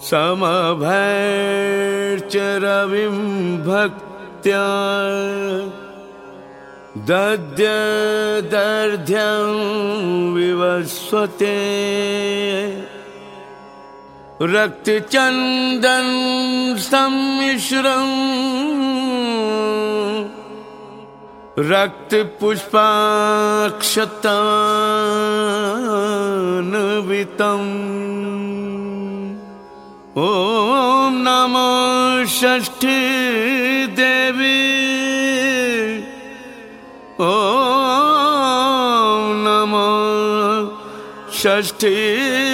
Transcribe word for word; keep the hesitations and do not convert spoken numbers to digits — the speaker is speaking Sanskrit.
समभैर्च रविं भक्त्या दद्यदर्ध्यं विवस्वते रक्तचन्दन सम्मिश्रम् रक्तपुष्पाक्षतान्वितम् ॐ नमो षष्ठी देवी ॐ नमो षष्ठी